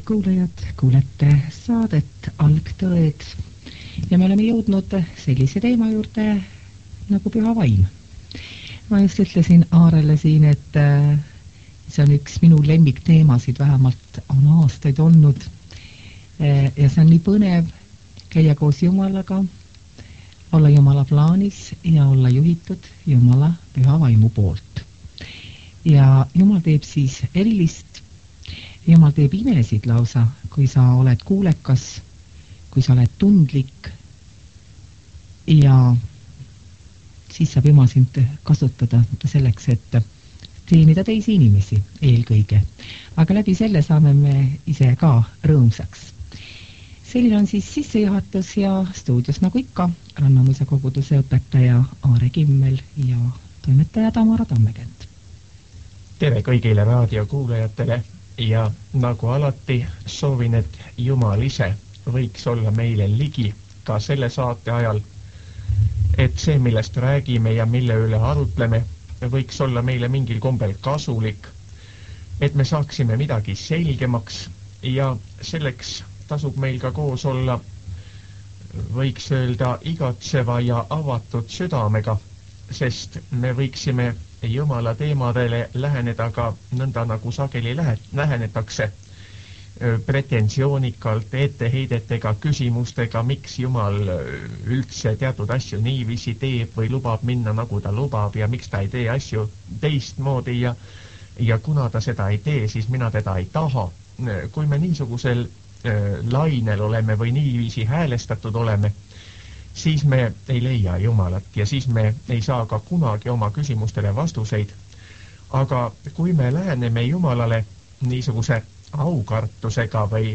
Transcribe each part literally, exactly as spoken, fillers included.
kuulajad, kuulete saadet Algtõed ja me oleme jõudnud sellise teema juurde nagu püha vaim. Ma just ütlesin Aarele siin, et see on üks minu lemmikteemasid, vähemalt on aastaid olnud ja see on nii põnev käia koos Jumalaga, olla Jumala plaanis ja olla juhitud Jumala püha vaimu poolt. Ja Jumal teeb siis erilist, Jumal teeb imesid lausa, kui sa oled kuulekas, kui sa oled tundlik ja siis saab Jumal sind kasutada selleks, et teenida teisi inimesi eelkõige. Aga läbi selle saame me ise ka rõõmsaks. Selline on siis sissejuhatus ja stuudios nagu ikka Rannamõisa koguduse õpetaja Aare Kimmel ja toimetaja Tamara Tammekent. Tere kõigile raadiokuulajatele ja nagu alati soovin, et Jumal ise võiks olla meile ligi ka selle saate ajal, et see, millest räägime ja mille üle arutleme, võiks olla meile mingil kombel kasulik, et me saaksime midagi selgemaks ja selleks tasub meil ka koos olla, võiks öelda, igatseva ja avatud südamega, sest me võiksime Jumala teemadele läheneda ka nõnda, nagu sageli lähenetakse pretensioonikalt, etteheidetega, küsimustega, miks Jumal üldse teatud asju niiviisi teeb või lubab minna, nagu ta lubab ja miks ta ei tee asju teistmoodi ja, ja kuna ta seda ei tee, siis mina teda ei taha. Kui me niisugusel lainel oleme või niiviisi häälestatud oleme, siis me ei leia Jumalat ja siis me ei saa ka kunagi oma küsimustele vastuseid. Aga kui me läheneme Jumalale niisuguse aukartusega või,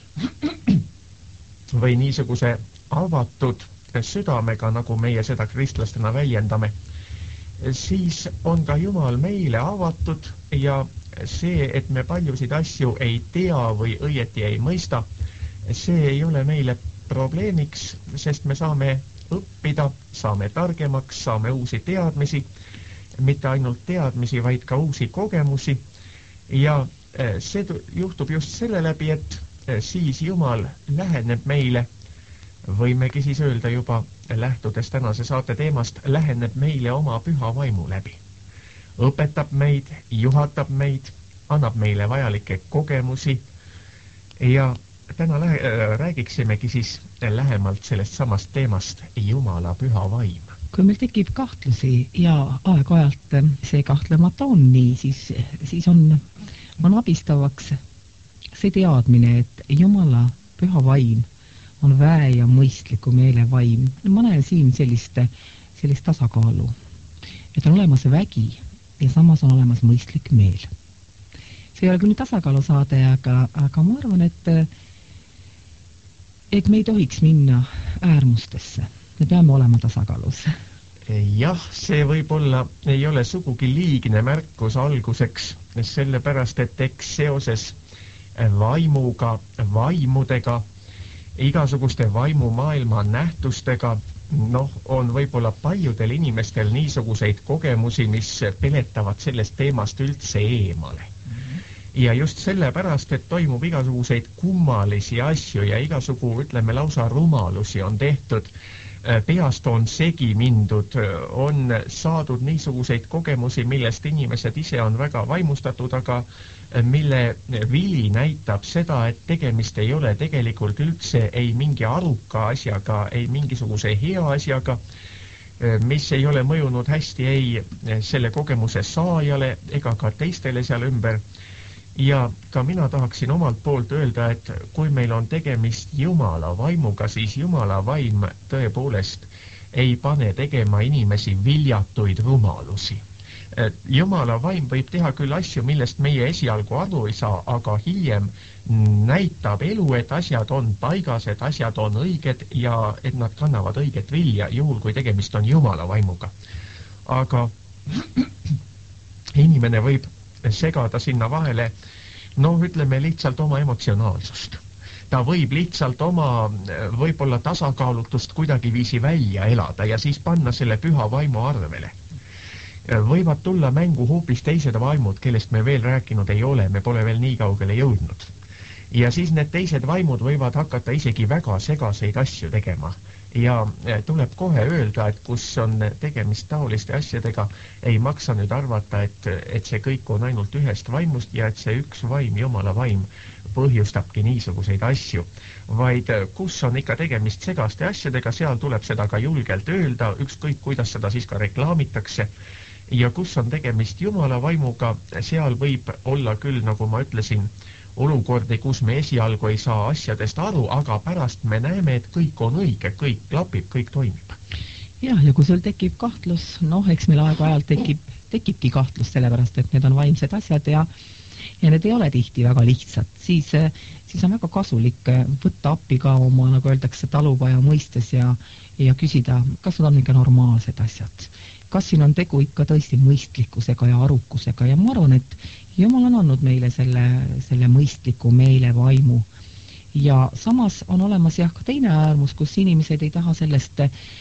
või niisuguse avatud südamega, nagu meie seda kristlastena väljendame, siis on ka Jumal meile avatud ja see, et me paljusid asju ei tea või õieti ei mõista, see ei ole meile probleemiks, sest me saame õppida, saame targemaks, saame uusi teadmisi, mitte ainult teadmisi, vaid ka uusi kogemusi ja see juhtub just selle läbi, et siis Jumal läheneb meile, võimegi siis öelda juba lähtudes tänase saate teemast, läheneb meile oma püha vaimu läbi. Õpetab meid, juhatab meid, annab meile vajalikke kogemusi ja täna lä- räägiksimegi siis lähemalt sellest samast teemast Jumala püha vaim. Kui meil tekib kahtlusi ja aeg-ajalt see kahtlemata on nii, siis, siis on, on abistavaks see teadmine, et Jumala püha vaim on väe ja mõistliku meele vaim. Ma näen siin sellist, sellist tasakaalu, et on olemas vägi ja samas on olemas mõistlik meel. See ei ole küll tasakaalu saade, aga, aga ma arvan, et et me ei tohiks minna äärmustesse. Me peame olema tasakaalus. Jah, see võib-olla ei ole sugugi liigne märkus alguseks, sellepärast, et eks seoses vaimuga, vaimudega, igasuguste vaimumaailma nähtustega, noh, on võib-olla paljudel inimestel niisuguseid kogemusi, mis peletavad sellest teemast üldse eemale. Ja just sellepärast, et toimub igasuguseid kummalisi asju ja igasugu, ütleme, lausa rumalusi on tehtud, peast on segi mindud, on saadud niisuguseid kogemusi, millest inimesed ise on väga vaimustatud, aga mille vili näitab seda, et tegemist ei ole tegelikult üldse ei mingi aruka asjaga, ei mingisuguse hea asjaga, mis ei ole mõjunud hästi ei selle kogemuse saajale ega ka teistele seal ümber. Ja ka mina tahaksin omalt poolt öelda, et kui meil on tegemist Jumala vaimuga, siis Jumala vaim tõepoolest ei pane tegema inimesi viljatuid rumalusi. Jumala vaim võib teha küll asju, millest meie esialgu aru ei saa, aga hiljem näitab elu, et asjad on paigas, et asjad on õiged ja et nad kannavad õiget vilja, juhul kui tegemist on Jumala vaimuga. Aga inimene võib segada sinna vahele, noh, ütleme lihtsalt oma emotsionaalsust. Ta võib lihtsalt oma võib-olla tasakaalutust kuidagi viisi välja elada ja siis panna selle püha vaimu arvele. Võivad tulla mängu hoopis teised vaimud, kellest me veel rääkinud ei ole, me pole veel nii kaugele jõudnud. ja siis need teised vaimud võivad hakata isegi väga segaseid asju tegema. Ja tuleb kohe öelda, et kus on tegemist taoliste asjadega, ei maksa nüüd arvata, et, et see kõik on ainult ühest vaimust ja et see üks vaim, Jumala vaim, põhjustabki niisuguseid asju. Vaid kus on ikka tegemist segaste asjadega, seal tuleb seda ka julgelt öelda, ükskõik kuidas seda siis ka reklaamitakse. Ja kus on tegemist Jumala vaimuga, seal võib olla küll, nagu ma ütlesin, olukordi, kus me esialgu ei saa asjadest aru, aga pärast me näeme, et kõik on õige, kõik klapib, kõik toimib. Jah, ja kui sul tekib kahtlus, noh, eks meil aeg-ajalt tekib, tekibki kahtlus sellepärast, et need on vaimsed asjad ja, ja need ei ole tihti väga lihtsad, siis, siis on väga kasulik võtta appi ka oma, nagu öeldakse, talupoja mõistes ja, ja küsida, kas need on ikka normaalsed asjad. Kas siin on tegu ikka tõesti mõistlikkusega ja arukusega ja ma arvan, et Jumal on andnud meile selle, selle mõistliku meele vaimu. Ja samas on olemas jah ka teine äärmus, kus inimesed ei taha sellest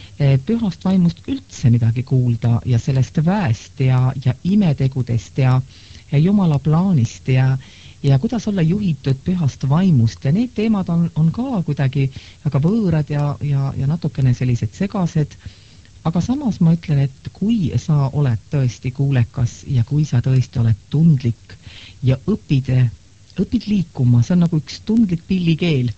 pühast vaimust üldse midagi kuulda ja sellest väest ja, ja imetegudest ja, ja Jumala plaanist ja, ja kuidas olla juhitud pühast vaimust. Ja need teemad on, on ka kuidagi väga võõrad ja, ja, ja natukene sellised segased. Aga samas ma ütlen, et kui sa oled tõesti kuulekas ja kui sa tõesti oled tundlik ja õpid, õpid liikuma, see on nagu üks tundlik pillikeel,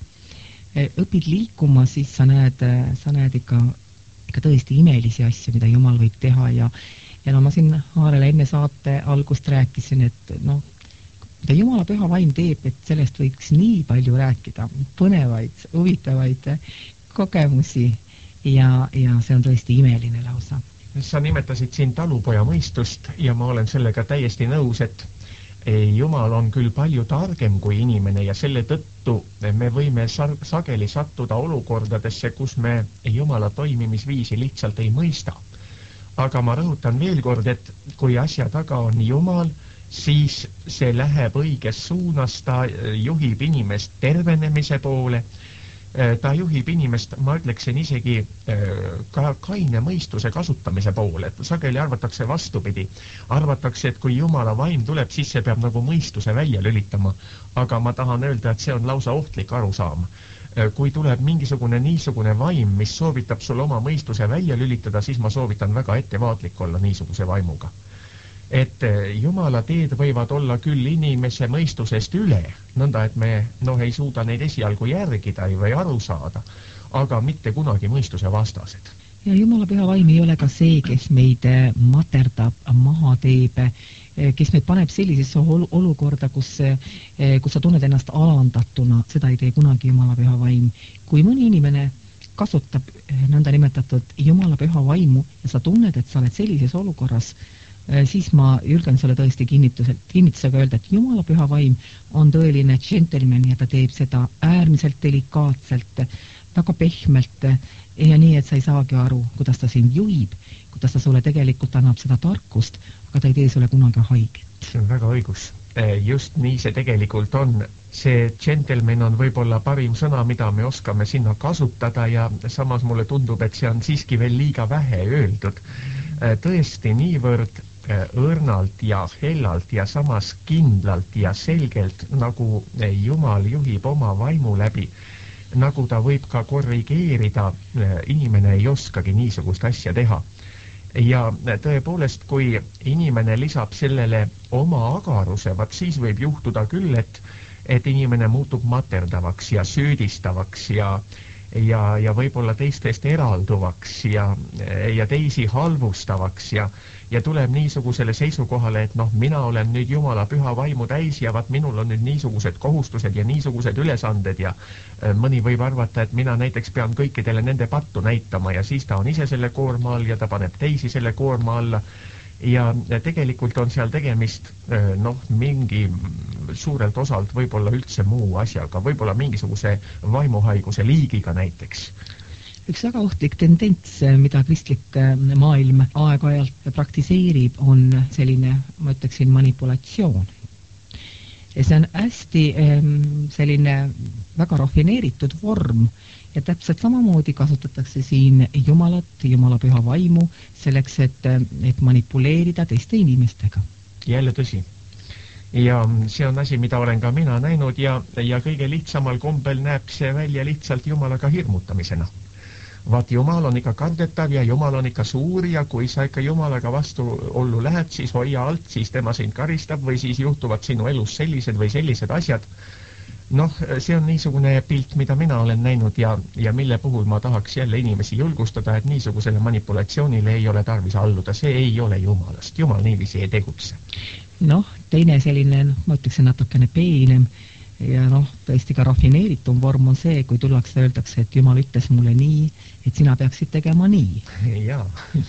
õpid liikuma, siis sa näed, sa näed ikka, ikka tõesti imelisi asju, mida Jumal võib teha ja, ja no ma siin Haarele enne saate algust rääkisin, et noh, mida Jumala püha vaim teeb, et sellest võiks nii palju rääkida, põnevaid, huvitavaid kogemusi. Ja, ja see on tõesti imeline lausa. Sa nimetasid siin talupoja mõistust ja ma olen sellega täiesti nõus, et Jumal on küll palju targem kui inimene ja selle tõttu me võime sageli sattuda olukordadesse, kus me Jumala toimimisviisi lihtsalt ei mõista. Aga ma rõhutan veel kord, et kui asja taga on Jumal, siis see läheb õiges suunas, ta juhib inimest tervenemise poole, ta juhib inimest, ma ütleksin isegi ka kaine mõistuse kasutamise poole, et sageli arvatakse vastupidi. Arvatakse, et kui Jumala vaim tuleb, siis see peab nagu mõistuse välja lülitama. Aga ma tahan öelda, et see on lausa ohtlik arusaam. Kui tuleb mingisugune niisugune vaim, mis soovitab sul oma mõistuse välja lülitada, siis ma soovitan väga ettevaatlik olla niisuguse vaimuga. Et Jumala teed võivad olla küll inimese mõistusest üle, nõnda et me noh, ei suuda neid esialgu järgida või aru saada, aga mitte kunagi mõistuse vastased. Ja Jumala püha vaim ei ole ka see, kes meid materdab, maha teeb, kes meid paneb sellisesse olukorda, kus, kus sa tunned ennast alandatuna, seda ei tee kunagi Jumala püha vaim. Kui mõni inimene kasutab nõnda nimetatud Jumala püha vaimu ja sa tunned, et sa oled sellises olukorras, siis ma julgen sulle tõesti kinnitusega öelda, et Jumala püha vaim on tõeline džentelmen ja ta teeb seda äärmiselt delikaatselt, väga pehmelt ja nii, et sa ei saagi aru, kuidas ta sind juhib, kuidas ta sulle tegelikult annab seda tarkust, aga ta ei tee sulle kunagi haiget. See on väga õigus. Just nii see tegelikult on. See džentelmen on võib-olla parim sõna, mida me oskame sinna kasutada ja samas mulle tundub, et see on siiski veel liiga vähe öeldud. Tõesti niivõrd õrnalt ja hellalt ja samas kindlalt ja selgelt, nagu Jumal juhib oma vaimu läbi, nagu ta võib ka korrigeerida, inimene ei oskagi niisugust asja teha. Ja tõepoolest, kui inimene lisab sellele oma agaruse, vaat siis võib juhtuda küll, et, et inimene muutub materdavaks ja süüdistavaks ja ja, ja võib-olla teistest eralduvaks ja, ja teisi halvustavaks ja, ja tuleb niisugusele seisukohale, et noh, mina olen nüüd Jumala püha vaimu täis ja vaat minul on nüüd niisugused kohustused ja niisugused ülesanded ja mõni võib arvata, et mina näiteks pean kõikidele nende pattu näitama ja siis ta on ise selle koorma all ja ta paneb teisi selle koorma alla. Ja tegelikult on seal tegemist noh, mingi suurelt osalt võib-olla üldse muu asjaga, võib-olla mingisuguse vaimuhaiguse liigiga näiteks. Üks väga ohtlik tendents, mida kristlik maailm aeg-ajalt praktiseerib, on selline, ma ütleksin, manipulatsioon. Ja see on hästi selline väga rafineeritud vorm ja täpselt samamoodi kasutatakse siin Jumalat, Jumala püha vaimu selleks, et, et manipuleerida teiste inimestega. Jälle tõsi. ja see on asi, mida olen ka mina näinud ja, ja kõige lihtsamal kombel näeb see välja lihtsalt Jumalaga hirmutamisena. Vaat Jumal on ikka kardetav ja Jumal on ikka suur ja kui sa ikka Jumalaga vastuollu lähed, siis hoia alt, siis tema sind karistab või siis juhtuvad sinu elus sellised või sellised asjad. Noh, see on niisugune pilt, mida mina olen näinud ja, ja mille puhul ma tahaks jälle inimesi julgustada, et niisugusele manipulatsioonile ei ole tarvis alluda. See ei ole Jumalast. Jumal niiviisi ei tegutse. Noh, teine selline, ma ütleksin natukene peenem ja noh, tõesti ka rafineeritum vorm on see, kui tullakse öeldakse, et Jumal ütles mulle nii, et sina peaksid tegema nii. Jaa,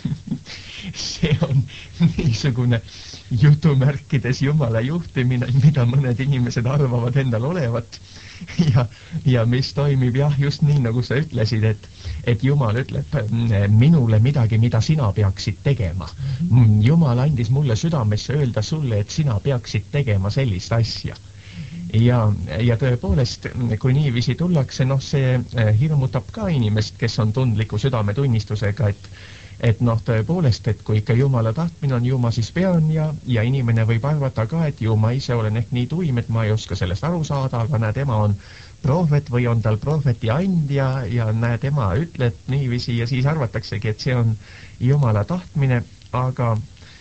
see on niisugune jutumärkides Jumala juhtimine, mida mõned inimesed arvavad endal olevat ja, ja mis toimib jah, just nii, nagu sa ütlesid, et, et Jumal ütleb minule midagi, mida sina peaksid tegema. Jumal andis mulle südamesse öelda sulle, et sina peaksid tegema sellist asja. Ja, ja tõepoolest, kui niiviisi tullakse, noh, see hirmutab ka inimest, kes on tundliku südametunnistusega, et, et noh, tõepoolest, et kui ikka Jumala tahtmine on, ju ma siis pean ja, ja inimene võib arvata ka, et ju ma ise olen ehk nii tuim, et ma ei oska sellest aru saada, aga näe, tema on prohvet või on tal prohveti andja ja näe, tema ütleb niiviisi ja siis arvataksegi, et see on Jumala tahtmine, aga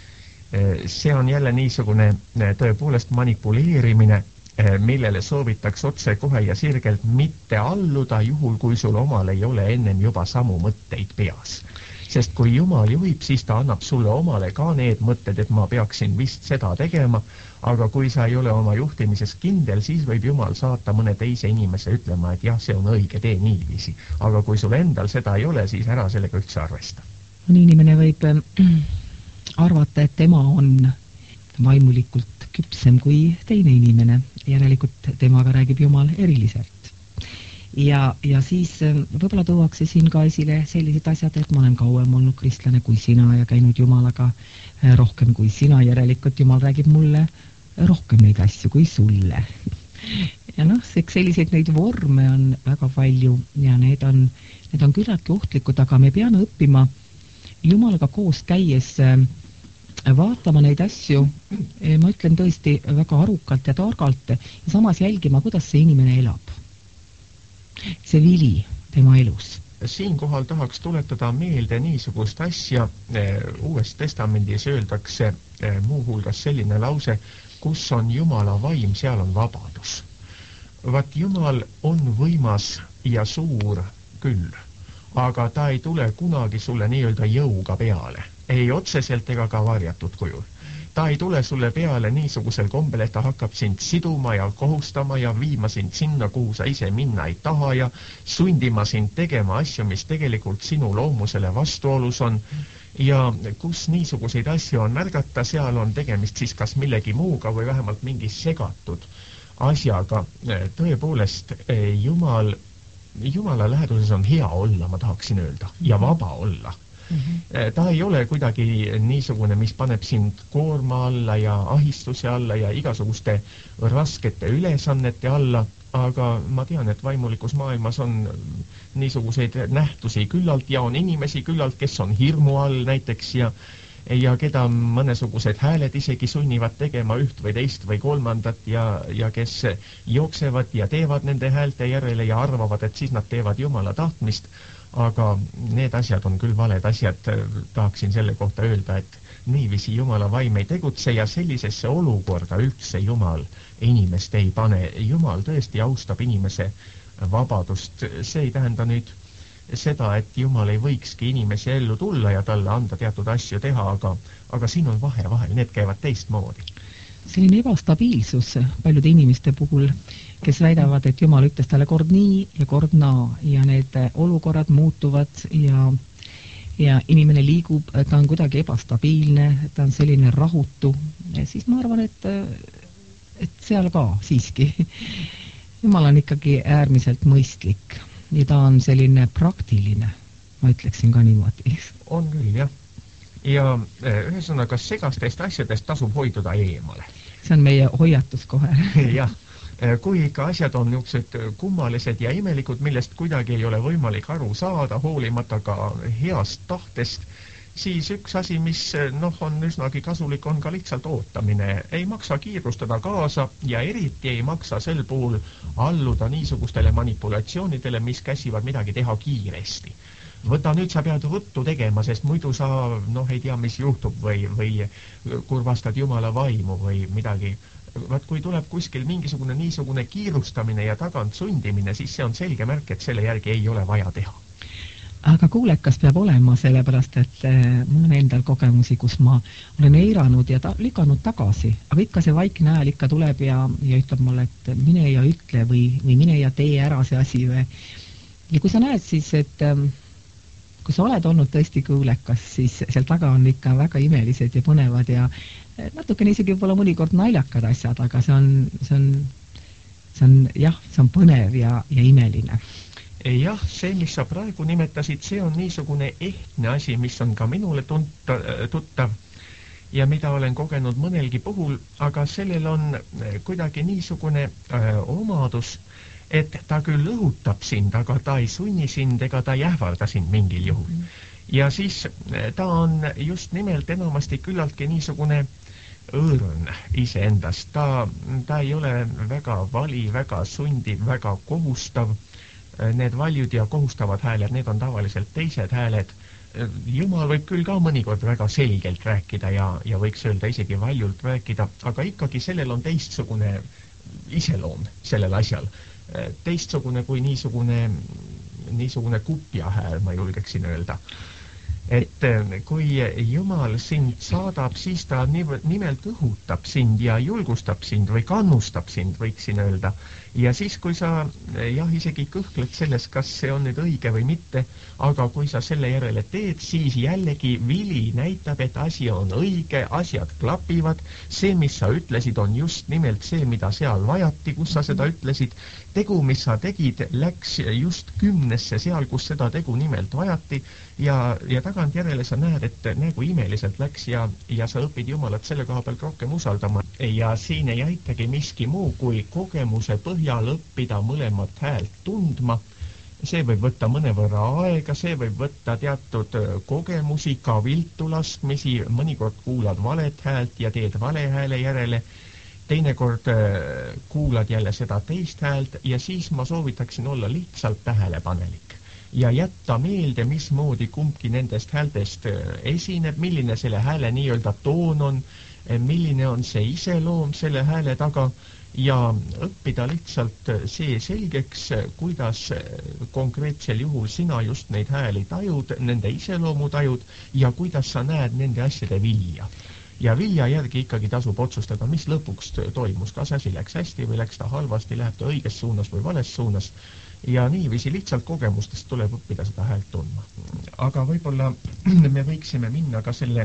see on jälle niisugune tõepoolest manipuleerimine, millele soovitaks otse kohe ja sirgelt mitte alluda, juhul kui sul omal ei ole ennem juba samu mõtteid peas. Sest kui Jumal juhib, siis ta annab sulle omale ka need mõtted, et ma peaksin vist seda tegema, aga kui sa ei ole oma juhtimises kindel, siis võib Jumal saata mõne teise inimese ütlema, et jah, see on õige, tee niiviisi. Aga kui sul endal seda ei ole, siis ära sellega üldse arvesta. Inimene võib arvata, et tema on vaimulikult küpsem kui teine inimene, järelikult temaga räägib Jumal eriliselt. Ja, ja siis võib-olla tuuakse siin ka esile sellised asjad, et ma olen kauem olnud kristlane kui sina ja käinud Jumalaga rohkem kui sina, järelikult Jumal räägib mulle rohkem neid asju kui sulle. Ja noh, selliseid neid vorme on väga palju ja need on, need on küllaltki ohtlikud, aga me peame õppima Jumalaga koos käies vaatama neid asju, ma ütlen tõesti väga arukalt ja targalt ja samas jälgima, kuidas see inimene elab. See vili tema elus. Siinkohal tahaks tuletada meelde niisugust asja. Uues testamendis öeldakse muuhulgas selline lause, kus on Jumala vaim, seal on vabadus. Vaat Jumal on võimas ja suur küll, aga ta ei tule kunagi sulle nii-öelda jõuga peale. Ei otseselt ega ka varjatud kujul. Ta ei tule sulle peale niisugusel kombel, et ta hakkab sind siduma ja kohustama ja viima sind sinna, kuhu sa ise minna ei taha ja sundima sind tegema asju, mis tegelikult sinu loomusele vastuolus on. Ja kus niisuguseid asju on märgata, seal on tegemist siis kas millegi muuga või vähemalt mingi segatud asjaga. Tõepoolest, Jumal, Jumala läheduses on hea olla, ma tahaksin öelda, ja vaba olla. Ta ei ole kuidagi niisugune, mis paneb sind koorma alla ja ahistuse alla ja igasuguste raskete ülesannete alla, aga ma tean, et vaimulikus maailmas on niisuguseid nähtusi küllalt ja on inimesi küllalt, kes on hirmu all näiteks ja, ja keda mõnesugused hääled isegi sunnivad tegema üht või teist või kolmandat ja, ja kes jooksevad ja teevad nende häälte järele ja arvavad, et siis nad teevad Jumala tahtmist. Aga need asjad on küll valed asjad, tahaksin selle kohta öelda, et niiviisi Jumala vaim ei tegutse ja sellisesse olukorda üldse Jumal inimest ei pane. Jumal tõesti austab inimese vabadust. See ei tähenda nüüd seda, et Jumal ei võikski inimese ellu tulla ja talle anda teatud asju teha, aga, aga siin on vahe vahel, need käivad teistmoodi. Selline ebastabiilsus paljude inimeste puhul, kes väidavad, et Jumal ütles talle kord nii ja kord naa ja need olukorrad muutuvad ja, ja inimene liigub, ta on kuidagi ebastabiilne, ta on selline rahutu ja siis ma arvan, et, et seal ka siiski Jumal on ikkagi äärmiselt mõistlik ja ta on selline praktiline, ma ütleksin ka niimoodi. On küll, jah. Ja ühesõnaga segastest asjadest tasub hoiduda eemale. See on meie hoiatus kohe. Jah, kui ikka asjad on niisugused kummalised ja imelikud, millest kuidagi ei ole võimalik aru saada, hoolimata ka heast tahtest, siis üks asi, mis noh, on üsnagi kasulik, on ka lihtsalt ootamine. Ei maksa kiirustada kaasa ja eriti ei maksa sel puhul alluda niisugustele manipulatsioonidele, mis käsivad midagi teha kiiresti. Võta nüüd, sa pead ruttu tegema, sest muidu sa noh, ei tea, mis juhtub või, või kurvastad Jumala vaimu või midagi. Vaat kui tuleb kuskil mingisugune niisugune kiirustamine ja tagant sundimine, siis see on selge märk, et selle järgi ei ole vaja teha. Aga kuulekas peab olema, sellepärast, et mul on endal kogemusi, kus ma olen eiranud ja ta, lükanud tagasi, aga ikka see vaikne hääl ikka tuleb ja, ja ütleb mulle, et mine ja ütle või, või mine ja tee ära see asi või. Ja kui sa näed siis, et kui sa oled olnud tõesti kuulekas, siis seal taga on ikka väga imelised ja põnevad ja natukene isegi võib-olla mõnikord naljakad asjad, aga see on, see on, see on jah, see on põnev ja, ja imeline. Jah, see, mis sa praegu nimetasid, see on niisugune ehtne asi, mis on ka minule tunta, tuttav ja mida olen kogenud mõnelgi puhul, aga sellel on kuidagi niisugune äh, omadus, et ta küll õhutab sind, aga ta ei sunni sind ega ta ei ähvarda sind mingil juhul. Ja siis ta on just nimelt enamasti küllaltki niisugune õõrn iseendast. Ta, ta ei ole väga vali, väga sundiv, väga kohustav. Need valjud ja kohustavad hääled, need on tavaliselt teised hääled. Jumal võib küll ka mõnikord väga selgelt rääkida ja, ja võiks öelda isegi valjult rääkida, aga ikkagi sellel on teistsugune iseloom sellel asjal. Teistsugune kui niisugune, niisugune kupja hääl, ma julgeksin öelda. Et kui Jumal sind saadab, siis ta nimelt õhutab sind ja julgustab sind või kannustab sind, võiksin öelda. Ja siis, kui sa jah, isegi kõhkled selles, kas see on nüüd õige või mitte, aga kui sa selle järele teed, siis jällegi vili näitab, et asi on õige, asjad klapivad, see, mis sa ütlesid, on just nimelt see, mida seal vajati, kus sa seda ütlesid. Tegu, mis sa tegid, läks just kümnesse seal, kus seda tegu nimelt vajati ja, ja tagant järele sa näed, et nagu imeliselt läks ja, ja sa õpid Jumalat selle koha pealt rohkem usaldama. Ja siin ei aitagi miski muu, kui kogemuse põhjal õppida mõlemat häält tundma. See võib võtta mõnevõrra aega, see võib võtta teatud kogemusi, ka viltu laskmisi, mõnikord kuulad valet häält ja teed vale hääle järele. Teinekord kuulad jälle seda teist häält ja siis ma soovitaksin olla lihtsalt tähelepanelik ja jätta meelde, mismoodi kumbki nendest häältest esineb, milline selle hääle nii-öelda toon on, milline on see iseloom selle hääle taga ja õppida lihtsalt see selgeks, kuidas konkreetsel juhul sina just neid hääli tajud, nende iseloomu tajud ja kuidas sa näed nende asjade vilja. Ja vilja järgi ikkagi tasub otsustada, mis lõpuks toimus, kas asi läks hästi või läks ta halvasti, läheb ta õiges suunas või vales suunas. Ja niiviisi lihtsalt kogemustest tuleb õppida seda häält tundma. Aga võib-olla me võiksime minna ka selle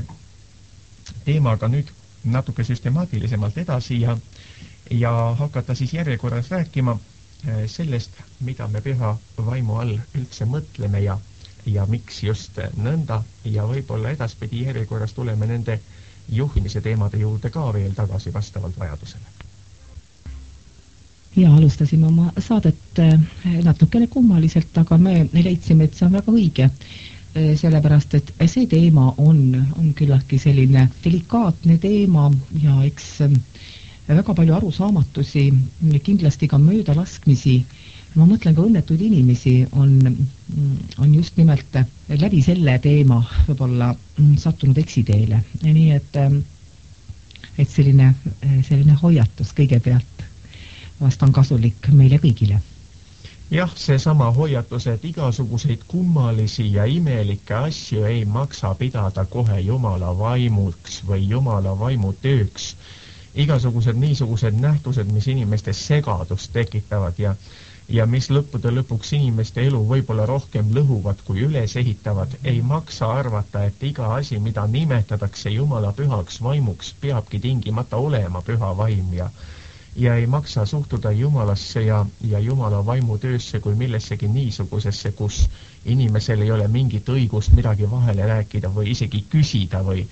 teemaga nüüd natuke süstemaatilisemalt edasi ja, ja hakata siis järjekorras rääkima sellest, mida me püha vaimu all üldse mõtleme ja, ja miks just nõnda ja võib-olla edaspidi järjekorras tuleme nende juhtimise teemade juurde ka veel tagasi vastavalt vajadusele. Ja alustasime oma saadet natukene kummaliselt, aga me leidsime, et see on väga õige, sellepärast, et see teema on, on küllaltki selline delikaatne teema ja eks väga palju arusaamatusi, kindlasti ka möödalaskmisi. Ma mõtlen ka õnnetuid inimesi on, on just nimelt läbi selle teema võib-olla sattunud eksiteele. Nii et, et selline, selline hoiatus kõigepealt vast on kasulik meile kõigile. Jah, see sama hoiatus, et igasuguseid kummalisi ja imelikke asju ei maksa pidada kohe Jumala vaimuks või Jumala vaimu tööks. Igasugused niisugused nähtused, mis inimestes segadust tekitavad ja ja mis lõppude lõpuks inimeste elu võib-olla rohkem lõhuvad kui üles ehitavad, ei maksa arvata, et iga asi, mida nimetatakse Jumala pühaks vaimuks, peabki tingimata olema püha vaim ja, ja ei maksa suhtuda Jumalasse ja, ja Jumala vaimu töösse kui millessegi niisugusesse, kus inimesel ei ole mingit õigust midagi vahele rääkida või isegi küsida või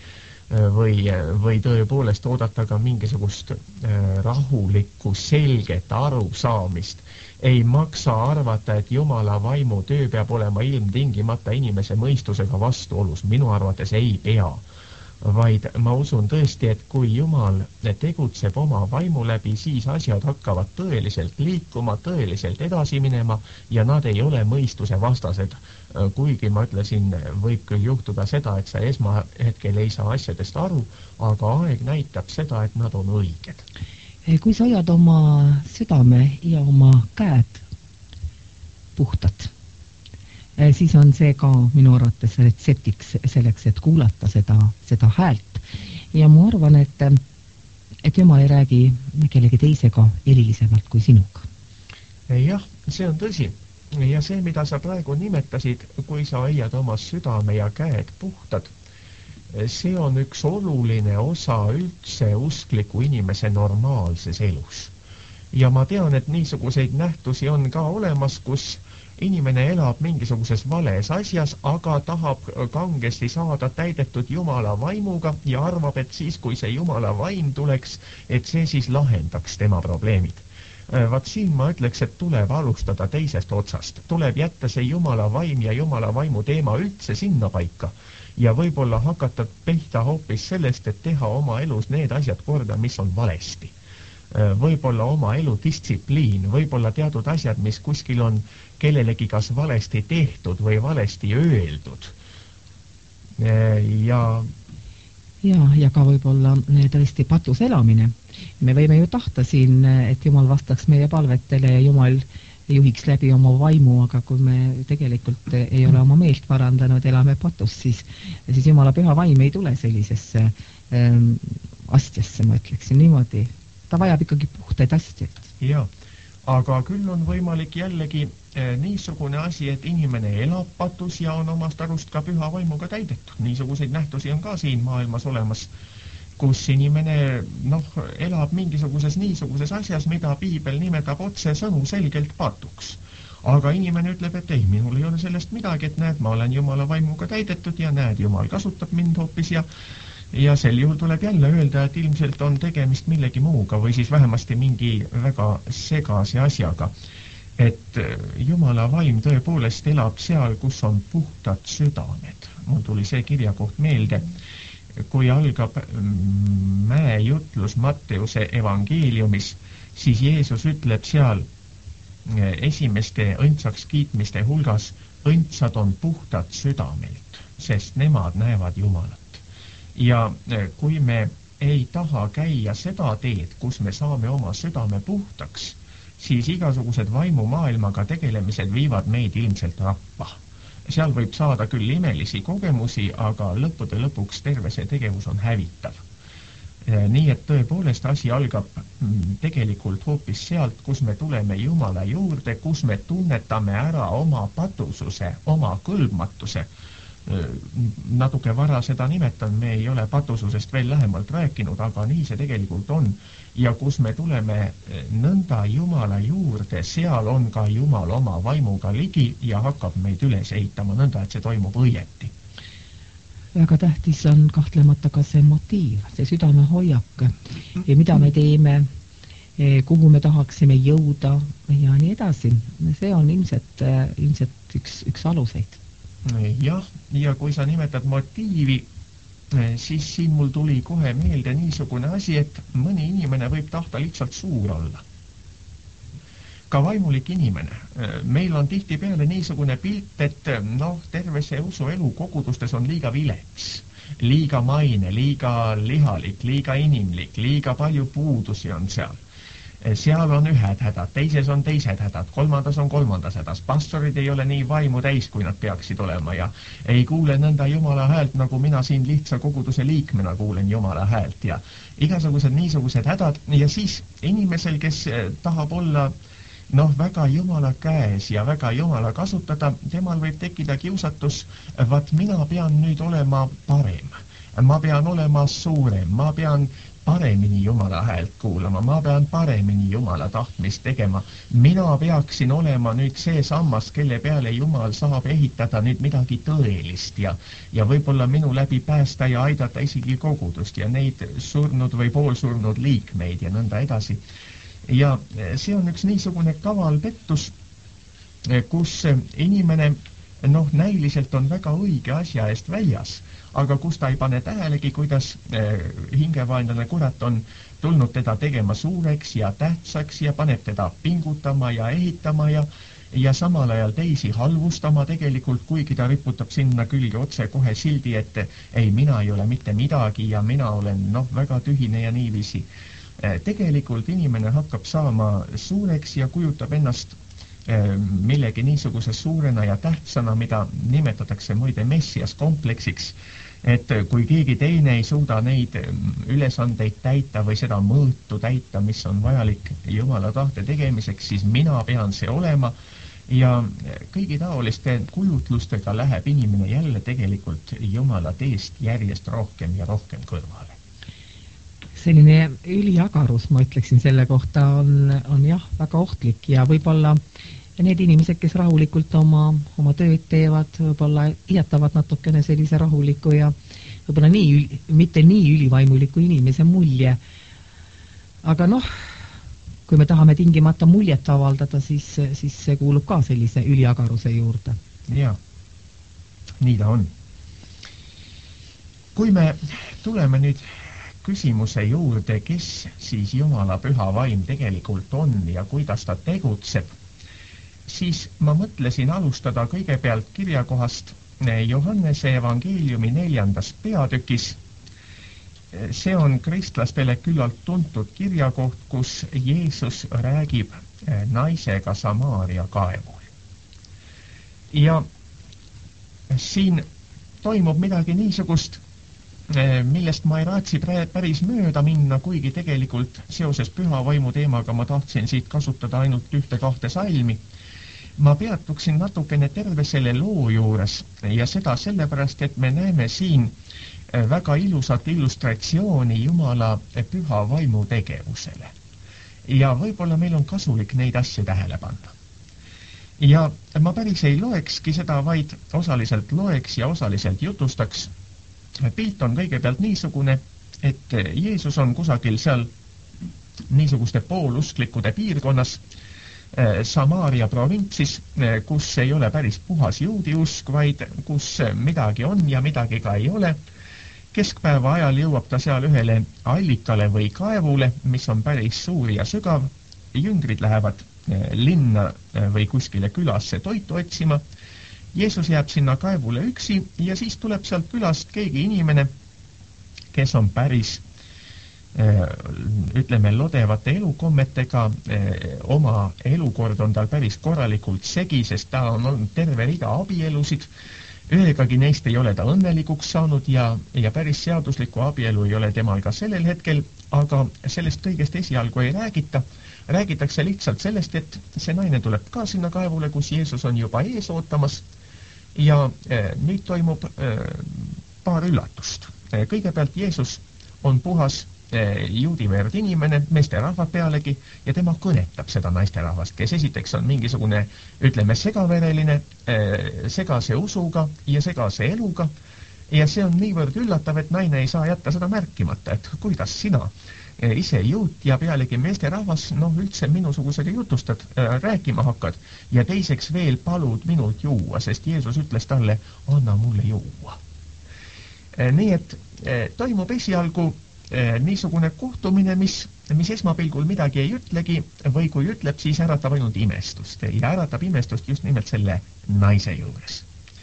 või, või tõepoolest oodata ka mingisugust rahulikku, selget arusaamist. Ei maksa arvata, et Jumala vaimu töö peab olema ilmtingimata inimese mõistusega vastuolus. Minu arvates ei pea. Vaid ma usun tõesti, et kui Jumal tegutseb oma vaimu läbi, siis asjad hakkavad tõeliselt liikuma, tõeliselt edasi minema ja nad ei ole mõistuse vastased. Kuigi ma ütlesin, võib küll juhtuda seda, et sa esmahetkel ei saa asjadest aru, aga aeg näitab seda, et nad on õiged. Kui sa hoiad oma südame ja oma käed puhtad, siis on see ka minu arvates retseptiks selleks, et kuulata seda, seda häält. Ja ma arvan, et, et Jumal ei räägi kellegi teisega erilisemalt kui sinuga. Jah, see on tõsi. Ja see, mida sa praegu nimetasid, kui sa hoiad oma südame ja käed puhtad, see on üks oluline osa üldse uskliku inimese normaalses elus. Ja ma tean, et niisuguseid nähtusi on ka olemas, kus inimene elab mingisuguses vales asjas, aga tahab kangesti saada täidetud Jumala vaimuga ja arvab, et siis, kui see Jumala vaim tuleks, et see siis lahendaks tema probleemid. Vaat siin ma ütleks, et tuleb alustada teisest otsast. Tuleb jätta see Jumala vaim ja Jumala vaimu teema üldse sinna paika ja võib-olla hakata pihta hoopis sellest, et teha oma elus need asjad korda, mis on valesti. Võib-olla oma elu distsipliin, võib-olla teatud asjad, mis kuskil on kellelegi kas valesti tehtud või valesti öeldud. Ja, ja, ja ka võib-olla tõesti patus elamine. Me võime ju tahta siin, et Jumal vastaks meie palvetele ja Jumal juhiks läbi oma vaimu, aga kui me tegelikult ei ole oma meelt parandanud, elame patus, siis, siis Jumala püha vaim ei tule sellisesse ähm, astjasse, ma ütleksin niimoodi. Ta vajab ikkagi puhtaid asjad. Ja, aga küll on võimalik jällegi eh, niisugune asi, et inimene elab patus ja on omast arust ka püha vaimuga täidetud. Niisuguseid nähtusi on ka siin maailmas olemas, kus inimene noh, elab mingisuguses niisuguses asjas, mida piibel nimetab otse sõnu selgelt patuks. Aga inimene ütleb, et ei, minul ei ole sellest midagi, et näed, ma olen Jumala vaimuga täidetud ja näed, Jumal kasutab mind hoopis ja Ja sel juhul tuleb jälle öelda, et ilmselt on tegemist millegi muuga või siis vähemasti mingi väga segase asjaga. Et Jumala vaim tõepoolest elab seal, kus on puhtad südamed. Mul tuli see kirjakoht meelde, kui algab mäejutlus Matteuse evangeeliumis, siis Jeesus ütleb seal esimeste õndsaks kiitmiste hulgas, õndsad on puhtad südamelt, sest nemad näevad Jumalat. Ja kui me ei taha käia seda teed, kus me saame oma südame puhtaks, siis igasugused vaimumaailmaga tegelemised viivad meid ilmselt rappa. Seal võib saada küll imelisi kogemusi, aga lõppude lõpuks terve see tegevus on hävitav. Nii et tõepoolest asi algab tegelikult hoopis sealt, kus me tuleme Jumala juurde, kus me tunnetame ära oma patususe, oma kõlbmatuse. Natuke vara seda nimetan, me ei ole patususest veel lähemalt rääkinud, aga nii see tegelikult on. Ja kus me tuleme nõnda Jumala juurde, seal on ka Jumal oma vaimuga ligi ja hakkab meid üles ehitama nõnda, et see toimub õieti. Väga tähtis on kahtlemata ka see motiiv, see südame hoiak ja mida me teeme, kuhu me tahaksime jõuda ja nii edasi. See on ilmselt, ilmselt üks, üks aluseid. Jah, ja kui sa nimetad motiivi, siis siin mul tuli kohe meelde niisugune asi, et mõni inimene võib tahta lihtsalt suur olla. Ka vaimulik inimene. Meil on tihti peale niisugune pilt, et noh, terve see usu elu kogudustes on liiga vilets, liiga maine, liiga lihalik, liiga inimlik, liiga palju puudusi on seal. Seal on ühed hädad, teises on teised hädad, kolmandas on kolmandas hädas. Pastorid ei ole nii vaimu täis, kui nad peaksid olema ja ei kuule nõnda Jumala häält, nagu mina siin lihtsa koguduse liikmena kuulen Jumala häält ja igasugused niisugused hädad. Ja siis inimesel, kes tahab olla noh, väga Jumala käes ja väga Jumala kasutada, temal võib tekkida kiusatus, vaat mina pean nüüd olema parem. Ma pean olema suurem, ma pean paremini Jumala häält kuulama, ma pean paremini Jumala tahtmist tegema. Mina peaksin olema nüüd see sammas, kelle peale Jumal saab ehitada nüüd midagi tõelist ja, ja võib-olla minu läbi päästa ja aidata isegi kogudust ja neid surnud või poolsurnud liikmeid ja nõnda edasi. Ja see on üks niisugune kaval pettus, kus inimene noh, näiliselt on väga õige asja eest väljas, aga kus ta ei pane tähelegi, kuidas hingevaenlane kurat on tulnud teda tegema suureks ja tähtsaks ja paneb teda pingutama ja ehitama ja, ja samal ajal teisi halvustama tegelikult, kuigi ta riputab sinna külge otse kohe sildi, et ei, mina ei ole mitte midagi ja mina olen noh, väga tühine ja niiviisi. Tegelikult inimene hakkab saama suureks ja kujutab ennast millegi niisuguse suurena ja tähtsana, mida nimetatakse muide messias kompleksiks, et kui keegi teine ei suuda neid ülesandeid täita või seda mõõtu täita, mis on vajalik Jumala tahte tegemiseks, siis mina pean see olema ja kõigi taoliste kujutlustega läheb inimene jälle tegelikult Jumala teest järjest rohkem ja rohkem kõrvale. Selline üliagarus, ma ütleksin selle kohta, on, on jah, väga ohtlik ja võib-olla need inimesed, kes rahulikult oma, oma tööd teevad, võib-olla jätavad natukene sellise rahuliku ja võib-olla nii, mitte nii ülivaimuliku inimese mulje. Aga noh, kui me tahame tingimata muljet avaldada, siis, siis see kuulub ka sellise üliagaruse juurde. Ja, nii ta on. Kui me tuleme nüüd küsimuse juurde, kes siis Jumala püha vaim tegelikult on ja kuidas ta tegutseb, siis ma mõtlesin alustada kõigepealt kirjakohast Johannese evangeeliumi neljandas peatükis. See on kristlastele küllalt tuntud kirjakoht, kus Jeesus räägib naisega Samaaria kaevul. Ja siin toimub midagi niisugust, millest ma ei raatsi päris mööda minna, kuigi tegelikult seoses püha vaimu teemaga ma tahtsin siit kasutada ainult ühte kahte salmi. Ma peatuksin natukene terve selle loo juures ja seda sellepärast, et me näeme siin väga ilusat illustratsiooni Jumala püha vaimu tegevusele. Ja võib-olla meil on kasulik neid asju tähele panna. Ja ma päris ei loekski seda, vaid osaliselt loeks ja osaliselt jutustaks. Pilt on kõigepealt niisugune, et Jeesus on kusagil seal niisuguste poolusklikkude piirkonnas Samaaria provintsis, kus ei ole päris puhas juudi usk, vaid kus midagi on ja midagi ka ei ole. Keskpäeva ajal jõuab ta seal ühele allikale või kaevule, mis on päris suur ja sügav. Jüngrid lähevad linna või kuskile külasse toitu otsima. Jeesus jääb sinna kaevule üksi ja siis tuleb sealt külast keegi inimene, kes on päris, ütleme, lodevate elukommetega. Oma elukord on tal päris korralikult segi, sest ta on olnud terve rida abielusid. Ühegagi neist ei ole ta õnnelikuks saanud ja, ja päris seaduslikku abielu ei ole temal ka sellel hetkel, aga sellest kõigest esialgu ei räägita. Räägitakse lihtsalt sellest, et see naine tuleb ka sinna kaevule, kus Jeesus on juba ees ootamas. Ja eh, nüüd toimub eh, paar üllatust. Eh, kõigepealt Jeesus on puhas eh, juudi verd inimene, meesterahvad pealegi, ja tema kõnetab seda naisterahvast, kes esiteks on mingisugune, ütleme, segavereline, eh, segase usuga ja segase eluga. Ja see on niivõrd üllatav, et naine ei saa jätta seda märkimata, et kuidas sina eh, ise juut ja pealegi meesterahvas, noh üldse minusugusega jutustad, äh, rääkima hakkad ja teiseks veel palud minult juua, sest Jeesus ütles talle, anna mulle juua. Eh, nii et eh, toimub esialgu eh, niisugune kohtumine, mis, mis esmapilgul midagi ei ütlegi või kui ütleb, siis äratab ainult imestust ja äratab imestust just nimelt selle naise juures.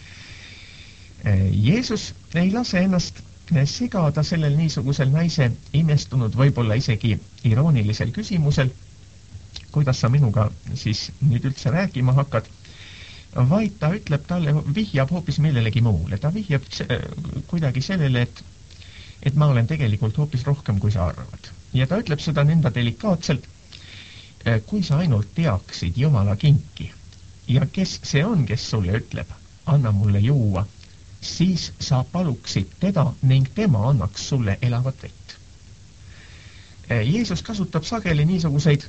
Jeesus ei lase ennast segada sellel niisugusel naise imestunud, võib-olla isegi iroonilisel küsimusel, kuidas sa minuga siis nüüd üldse rääkima hakkad, vaid ta ütleb talle, vihjab hoopis millelegi muule. Ta vihjab kuidagi sellele, et, et ma olen tegelikult hoopis rohkem, kui sa arvad. Ja ta ütleb seda nõnda delikaatselt, kui sa ainult teaksid Jumala kinki ja kes see on, kes sulle ütleb, anna mulle juua, siis sa paluksid teda ning tema annaks sulle elavat vett. Jeesus kasutab sageli niisuguseid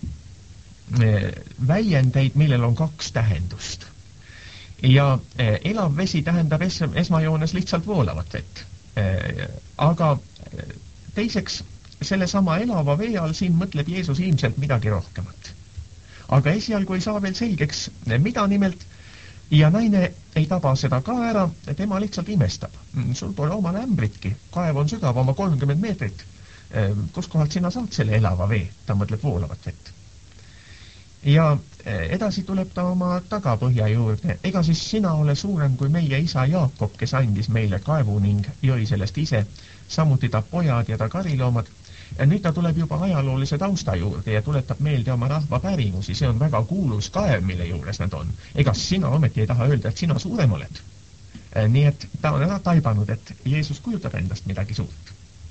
väljendeid, millel on kaks tähendust. Ja elav vesi tähendab es esmajoones lihtsalt voolavat vett. Aga teiseks, selle sama elava vee all siin mõtleb Jeesus ilmselt midagi rohkemat. Aga esialgu ei saa veel selgeks, mida nimelt, ja naine ei taba seda ka ära, tema lihtsalt imestab. Sul pole oma lämbritki, kaev on sügav oma kolmkümmend meetrit. Kus kohalt sina saad selle elava vee? Ta mõtleb voolavat vett. Ja edasi tuleb ta oma tagapõhja juurde. Ega siis sina ole suurem kui meie isa Jaakob, kes andis meile kaevu ning jõi sellest ise, samuti ta pojad ja ta kariloomad. Nüüd ta tuleb juba ajaloolise tausta juurde ja tuletab meelde oma rahva pärimusi. See on väga kuulus kaev, mille juures nad on. Ega sina ometi ei taha öelda, et sina suurem oled. Nii et ta on ära taibanud, et Jeesus kujutab endast midagi suurt.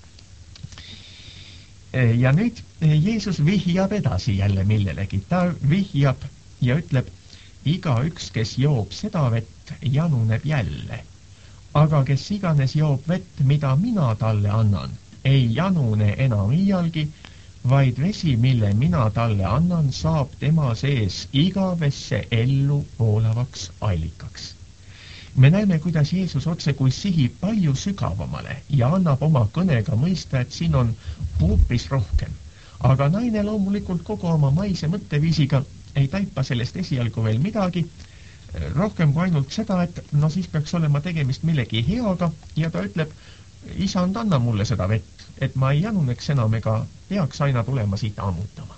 Ja nüüd Jeesus vihjab edasi jälle millelegi. Ta vihjab ja ütleb, igaüks, kes joob seda vett, januneb jälle. Aga kes iganes joob vett, mida mina talle annan, ei janune enam iialgi, vaid vesi, mille mina talle annan, saab tema sees igavesse ellu voolavaks allikaks. Me näeme, kuidas Jeesus otse kui sihib palju sügavamale ja annab oma kõnega mõista, et siin on hoopis rohkem. Aga naine loomulikult kogu oma maise mõtteviisiga ei taipa sellest esialgu veel midagi, rohkem kui ainult seda, et no siis peaks olema tegemist millegi heaga ja ta ütleb, isand, anna mulle seda vett, et ma ei januneks enam ega peaks aina tulema siit ammutama.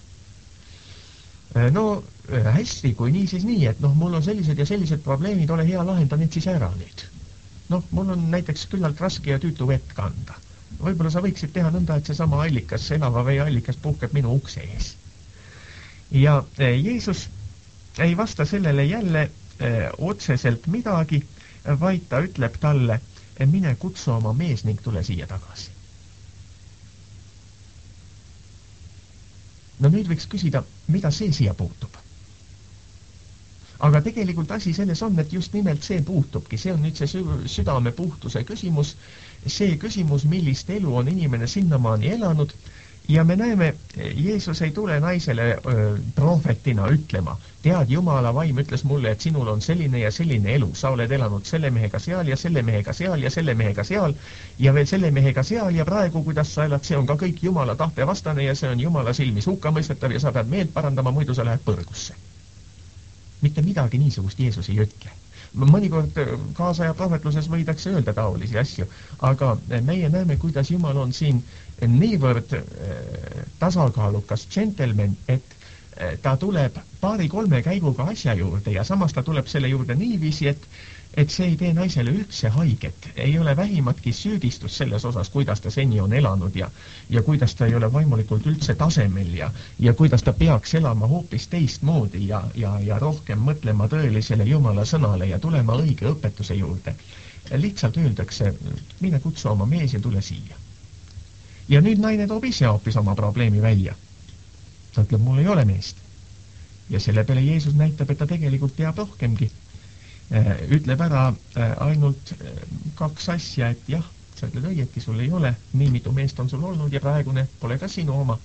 No hästi, kui nii, siis nii, et noh, mul on sellised ja sellised probleemid, ole hea, lahenda need siis ära nüüd. Noh, mul on näiteks küllalt raske ja tüütu vett kanda. Võib-olla sa võiksid teha nõnda, et see sama allikas, elava vee allikas puhkeb minu ukse ees. Ja Jeesus ei vasta sellele jälle eh, otseselt midagi, vaid ta ütleb talle, mine kutsu oma mees ning tule siia tagasi. No nüüd võiks küsida, mida see siia puutub. Aga tegelikult asi selles on, et just nimelt see puutubki. See on nüüd see südame puhtuse küsimus, see küsimus, millist elu on inimene sinnamaani elanud. Ja me näeme, Jeesus ei tule naisele öö, prohvetina ütlema. Tead, Jumala vaim ütles mulle, et sinul on selline ja selline elu. Sa oled elanud selle mehega seal ja selle mehega seal ja selle mehega seal ja veel selle mehega seal ja praegu, kuidas sa elad, see on ka kõik Jumala tahte vastane ja see on Jumala silmis hukkamõistetav ja sa pead meelt parandama, muidu sa lähed põrgusse. Mitte midagi niisugust Jeesus ei ütle. Mõnikord kaasaja prohvetluses võidakse öelda taolisi asju, aga meie näeme, kuidas Jumal on siin niivõrd tasakaalukas džentelmen, et ta tuleb paari-kolme käiguga asja juurde ja samas ta tuleb selle juurde niiviisi, et, et see ei tee naisele üldse haiget. Ei ole vähimatki süüdistus selles osas, kuidas ta seni on elanud ja, ja kuidas ta ei ole vaimulikult üldse tasemel ja, ja kuidas ta peaks elama hoopis teistmoodi ja, ja, ja rohkem mõtlema tõelisele Jumala sõnale ja tulema õige õpetuse juurde. Lihtsalt öeldakse, mine kutsu oma mees ja tule siia. Ja nüüd naine toob ise hoopis oma probleemi välja. Ta ütleb, mul ei ole meest. Ja selle peale Jeesus näitab, et ta tegelikult teab rohkemgi. Ütleb ära ainult kaks asja, et jah, sa ütled õieti, sul ei ole, nii mitu meest on sul olnud ja praegune pole ka sinu oma.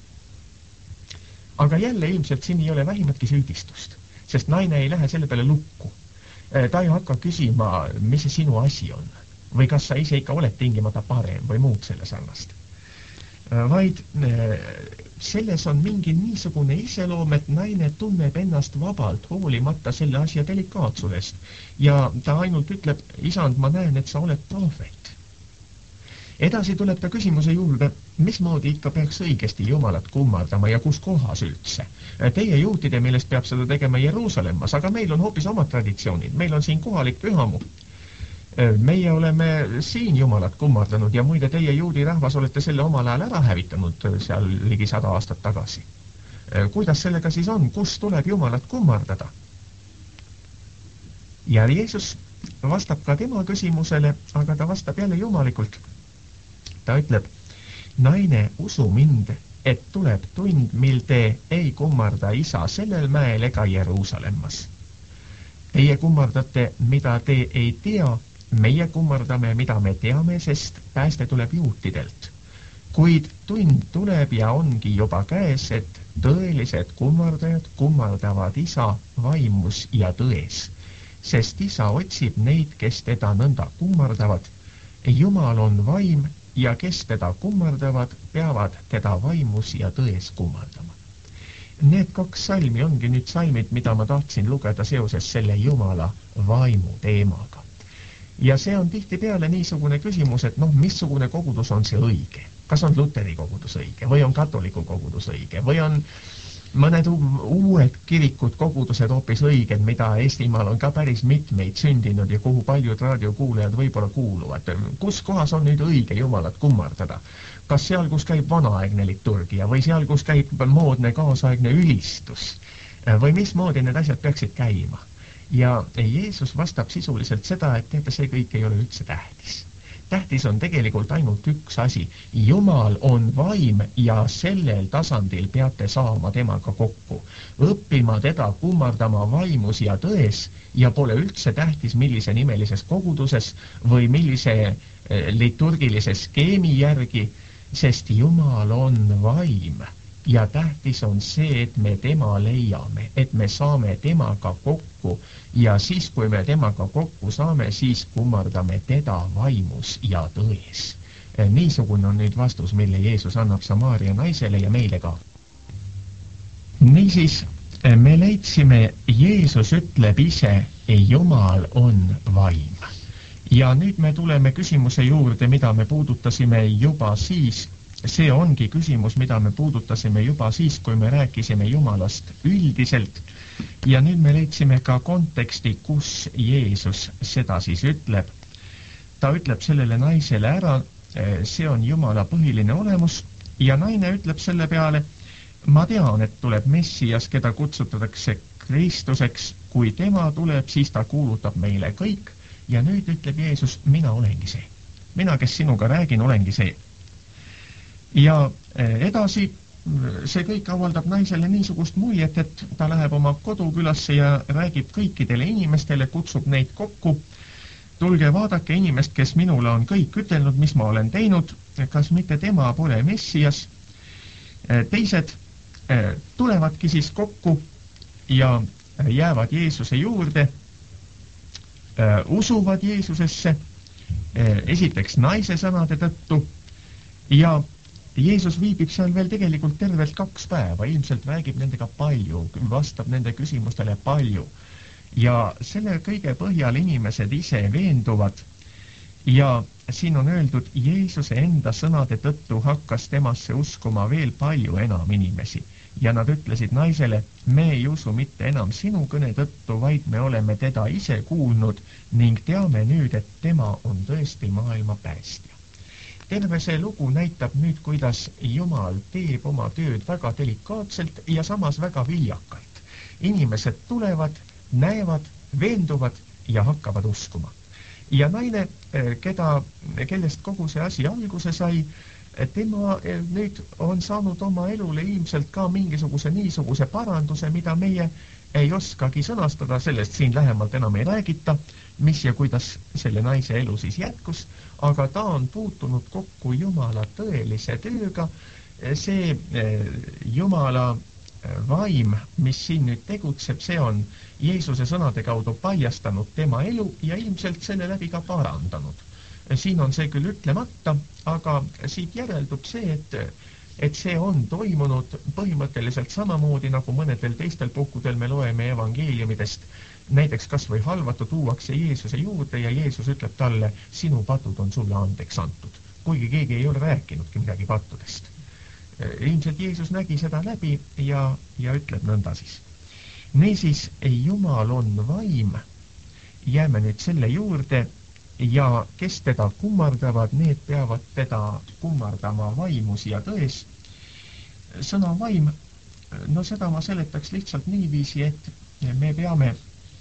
Aga jälle ilmselt siin ei ole vähimatki süüdistust, sest naine ei lähe selle peale lukku. Ta ei hakka küsima, mis see sinu asi on või kas sa ise ikka oled tingimata parem või muud selle sarnast. Vaid selles on mingi niisugune iseloom, et naine tunneb ennast vabalt, hoolimata selle asja delikaatsusest. Ja ta ainult ütleb, isand, ma näen, et sa oled prohvet. Edasi tuleb ta küsimuse juurde, mismoodi ikka peaks õigesti Jumalat kummardama ja kus kohas üldse. Teie juutide, millest peab seda tegema Jeruusalemmas, aga meil on hoopis omad traditsioonid. Meil on siin kohalik pühamu. Meie oleme siin Jumalat kummardanud ja muide teie juudi rahvas olete selle omal ajal ära hävitanud seal ligi sada aastat tagasi. Kuidas sellega siis on? Kus tuleb Jumalat kummardada? Ja Jeesus vastab ka tema küsimusele, aga ta vastab jälle jumalikult. Ta ütleb, naine, usu mind, et tuleb tund, mil te ei kummarda isa sellel mäel ega Jeruusalemmas. Teie kummardate, mida te ei tea, meie kummardame, mida me teame, sest pääste tuleb juutidelt. Kuid tund tuleb ja ongi juba käes, et tõelised kummardajad kummardavad Isa vaimus ja tões, sest Isa otsib neid, kes teda nõnda kummardavad. Jumal on vaim ja kes teda kummardavad, peavad teda vaimus ja tões kummardama. Need kaks salmi ongi nüüd salmid, mida ma tahtsin lugeda seoses selle Jumala vaimu teemaga. Ja see on tihtipeale niisugune küsimus, et noh, missugune kogudus on see õige? Kas on Luteri kogudus õige või on katoliku kogudus õige või on mõned uued kirikud kogudused hoopis õiged, mida Eestimaal on ka päris mitmeid sündinud ja kuhu paljud raadiokuulajad võib-olla kuuluvad. Kus kohas on nüüd õige Jumalat kummardada? Kas seal, kus käib vanaaegne liturgia või seal, kus käib moodne kaasaegne ülistus või mismoodi need asjad peaksid käima? Ja Jeesus vastab sisuliselt seda, et teate, see kõik ei ole üldse tähtis. Tähtis on tegelikult ainult üks asi. Jumal on vaim ja sellel tasandil peate saama temaga kokku. Õppima teda kummardama vaimus ja tões ja pole üldse tähtis, millise nimelises koguduses või millise liturgilise skeemi järgi, sest Jumal on vaim. Ja tähtis on see, et me tema leiame, et me saame temaga kokku ja siis, kui me temaga kokku saame, siis kummardame teda vaimus ja tões. Niisugune on nüüd vastus, mille Jeesus annab Samaaria naisele ja meile ka. Niisiis, me leidsime, Jeesus ütleb ise, Jumal on vaim. Ja nüüd me tuleme küsimuse juurde, mida me puudutasime juba siis, see ongi küsimus, mida me puudutasime juba siis, kui me rääkisime Jumalast üldiselt. Ja nüüd me leidsime ka konteksti, kus Jeesus seda siis ütleb. Ta ütleb sellele naisele ära, see on Jumala põhiline olemus ja naine ütleb selle peale, ma tean, et tuleb Messias, keda kutsutatakse Kristuseks, kui tema tuleb, siis ta kuulutab meile kõik ja nüüd ütleb Jeesus, mina olengi see. Mina, kes sinuga räägin, olengi see. Ja edasi see kõik avaldab naisele niisugust muljet, et ta läheb oma kodukülasse ja räägib kõikidele inimestele, kutsub neid kokku. Tulge vaadake inimest, kes minule on kõik ütelnud, mis ma olen teinud, kas mitte tema pole Messias. Teised tulevadki siis kokku ja jäävad Jeesuse juurde, usuvad Jeesusesse, esiteks naise sõnade tõttu ja Jeesus viibib seal veel tegelikult tervelt kaks päeva, ilmselt räägib nendega palju, vastab nende küsimustele palju. Ja selle kõige põhjal inimesed ise veenduvad ja siin on öeldud, Jeesuse enda sõnade tõttu hakkas temasse uskuma veel palju enam inimesi. Ja nad ütlesid naisele, me ei usu mitte enam sinu kõne tõttu, vaid me oleme teda ise kuulnud ning teame nüüd, et tema on tõesti maailma päästja. Terve see lugu näitab nüüd, kuidas Jumal teeb oma tööd väga delikaatselt ja samas väga viljakalt. Inimesed tulevad, näevad, veenduvad ja hakkavad uskuma. Ja naine, keda, kellest kogu see asi alguse sai, tema nüüd on saanud oma elule ilmselt ka mingisuguse niisuguse paranduse, mida meie ei oskagi sõnastada, sellest siin lähemalt enam ei räägita, mis ja kuidas selle naise elu siis jätkus, aga ta on puutunud kokku Jumala tõelise tööga. See Jumala vaim, mis siin nüüd tegutseb, see on Jeesuse sõnade kaudu paljastanud tema elu ja ilmselt selle läbi ka parandanud. Siin on see küll ütlemata, aga siit järeldub see, et, et see on toimunud põhimõtteliselt samamoodi, nagu mõnedel teistel puhkudel me loeme evangeeliumidest. Näiteks kas või halvatu tuuakse Jeesuse juurde ja Jeesus ütleb talle, sinu patud on sulle andeks antud, kuigi keegi ei ole rääkinudki midagi pattudest. Ilmselt Jeesus nägi seda läbi ja, ja ütleb nõnda siis. Niisiis, Jumal on vaim, jääme nüüd selle juurde ja kes teda kummardavad, need peavad teda kummardama vaimus ja tões. Sõna vaim, no seda ma seletaks lihtsalt niiviisi, et me peame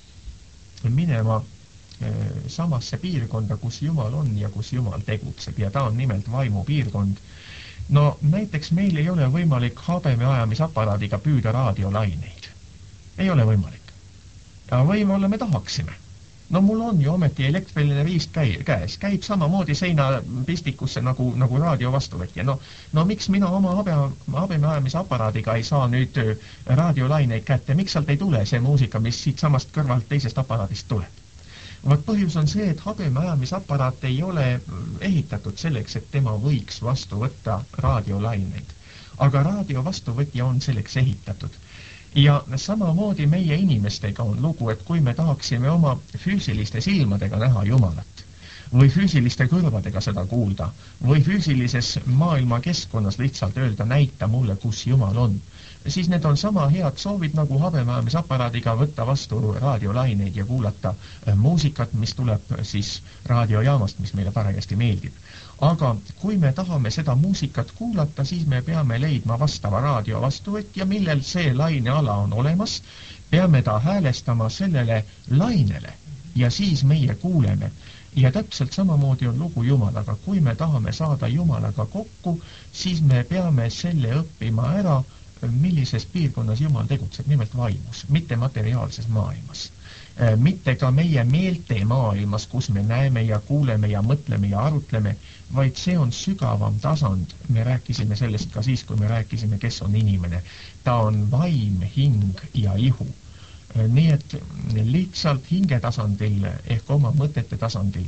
minema samasse piirkonda, kus Jumal on ja kus Jumal tegutseb ja ta on nimelt vaimu piirkond. No näiteks meil ei ole võimalik habemeajamisaparaadiga püüda raadiolaineid. Ei ole võimalik. Ja võib-olla me tahaksime. no mul on ju ometi elektriline riist käi, käes, käib samamoodi seina pistikusse nagu, nagu raadio vastuvõtja. No, no miks mina oma habe, habemajamisaparaadiga ei saa nüüd raadiolaineid kätte, miks sealt ei tule see muusika, mis siit samast kõrvalt teisest aparaadist tuleb? Vaat põhjus on see, et habemajamisaparaat ei ole ehitatud selleks, et tema võiks vastu võtta raadiolaineid. Aga raadio vastuvõtja on selleks ehitatud. Ja samamoodi meie inimestega on lugu, et kui me tahaksime oma füüsiliste silmadega näha Jumalat või füüsiliste kõrvadega seda kuulda või füüsilises maailma keskkonnas lihtsalt öelda, näita mulle, kus Jumal on, siis need on sama head soovid nagu habemajamisaparaadiga võtta vastu raadiolaineid ja kuulata muusikat, mis tuleb siis raadiojaamast, mis meile parajasti meeldib. Aga kui me tahame seda muusikat kuulata, siis me peame leidma vastava raadio vastuvõtja, millel see laineala on olemas, peame ta häälestama sellele lainele ja siis meie kuuleme. Ja täpselt samamoodi on lugu Jumalaga. Kui me tahame saada Jumalaga kokku, siis me peame selle õppima ära, millises piirkonnas Jumal tegutseb, nimelt vaimus, mitte materiaalses maailmas. Mitte ka meie meelte maailmas, kus me näeme ja kuuleme ja mõtleme ja arutleme, vaid see on sügavam tasand. Me rääkisime sellest ka siis, kui me rääkisime, kes on inimene. Ta on vaim, hing ja ihu. Nii et lihtsalt hinge tasandil ehk oma mõtete tasandil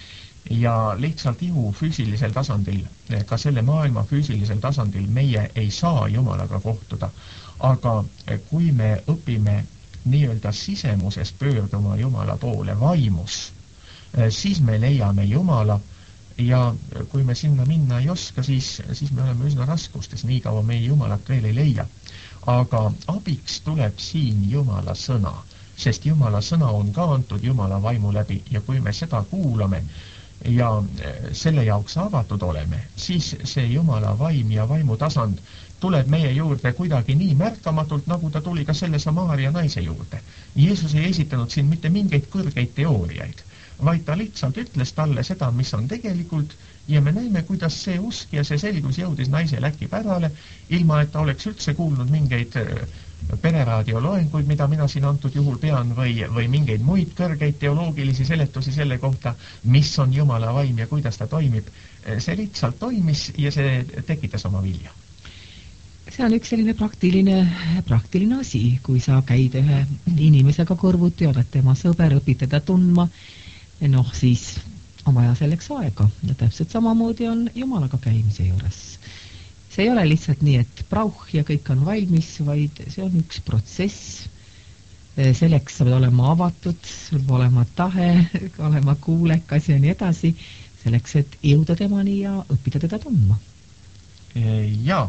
ja lihtsalt ihu füüsilisel tasandil, ka selle maailma füüsilisel tasandil meie ei saa Jumalaga kohtuda. Aga kui me õpime nii-öelda sisemuses pöörduma Jumala poole vaimus, siis me leiame Jumala ja kui me sinna minna ei oska, siis, siis me oleme üsna raskustes, nii kaua meie Jumalat veel ei leia. Aga abiks tuleb siin Jumala sõna, sest Jumala sõna on ka antud Jumala vaimu läbi ja kui me seda kuulame ja selle jaoks avatud oleme, siis see Jumala vaim ja vaimu tasand tuleb meie juurde kuidagi nii märkamatult, nagu ta tuli ka selle Samaaria naise juurde. Jeesus ei esitanud siin mitte mingeid kõrgeid teooriaid, vaid ta lihtsalt ütles talle seda, mis on tegelikult ja me näeme, kuidas see usk ja see selgus jõudis naise läki pärale, ilma et ta oleks üldse kuulnud mingeid pereraadioloenguid, mida mina siin antud juhul pean või, või mingeid muid kõrgeid teoloogilisi seletusi selle kohta, mis on Jumala vaim ja kuidas ta toimib. See lihtsalt toimis ja see tekitas oma vilja. See on üks selline praktiline, praktiline asi, kui sa käid ühe inimesega kõrvuti, oled tema sõber, õpid teda tundma, noh siis on vaja selleks aega ja täpselt samamoodi on Jumalaga käimise juures. See ei ole lihtsalt nii, et prauh ja kõik on valmis, vaid see on üks protsess. Selleks sa pead olema avatud, sul peab olema tahe, olema kuulekas ja nii edasi, selleks, et jõuda temani ja õppida teda tundma. Jaa.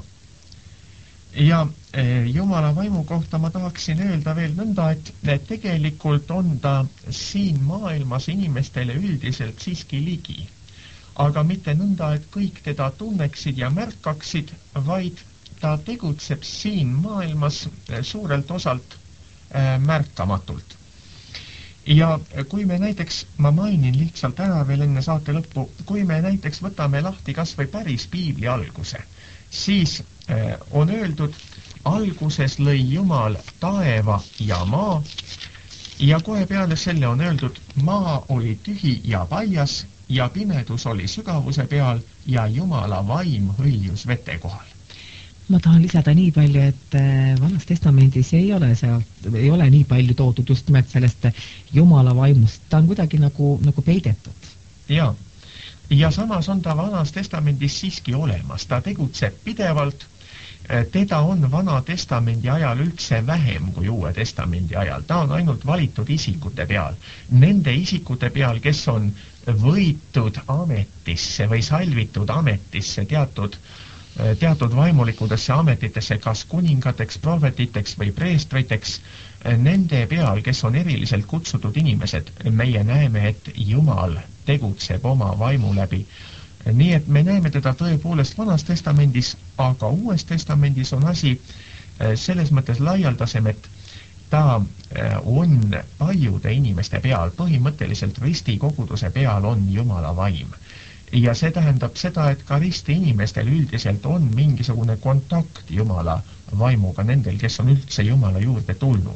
Ja Jumala vaimu kohta ma tahaksin öelda veel nõnda, et tegelikult on ta siin maailmas inimestele üldiselt siiski ligi. Aga mitte nõnda, et kõik teda tunneksid ja märkaksid, vaid ta tegutseb siin maailmas suurelt osalt märkamatult. Ja kui me näiteks, ma mainin lihtsalt ära veel enne saate lõppu, kui me näiteks võtame lahti kas või päris piibli alguse, siis on öeldud, alguses lõi Jumal taeva ja maa ja kohe peale selle on öeldud, maa oli tühi ja paljas ja pimedus oli sügavuse peal ja Jumala vaim hõljus vete kohal. Ma tahan lisada nii palju, et Vanas Testamendis ei ole, see, ei ole nii palju toodud just nimelt sellest Jumala vaimust. Ta on kuidagi nagu, nagu peidetud. Ja, ja samas on ta Vanas Testamendis siiski olemas. Ta tegutseb pidevalt. Teda on Vana Testamendi ajal üldse vähem kui Uue Testamendi ajal. Ta on ainult valitud isikute peal. Nende isikute peal, kes on võitud ametisse või salvitud ametisse teatud, teatud vaimulikudesse ametitesse, kas kuningateks, prohvetiteks või preestriteks, nende peal, kes on eriliselt kutsutud inimesed, meie näeme, et Jumal tegutseb oma vaimu läbi. Nii et me näeme teda tõepoolest Vanas Testamendis, aga Uues Testamendis on asi selles mõttes laialdasem, et ta on paljude inimeste peal, põhimõtteliselt ristikoguduse peal on Jumala vaim. Ja see tähendab seda, et ka risti inimestel üldiselt on mingisugune kontakt Jumala vaimuga, nendel, kes on üldse Jumala juurde tulnud.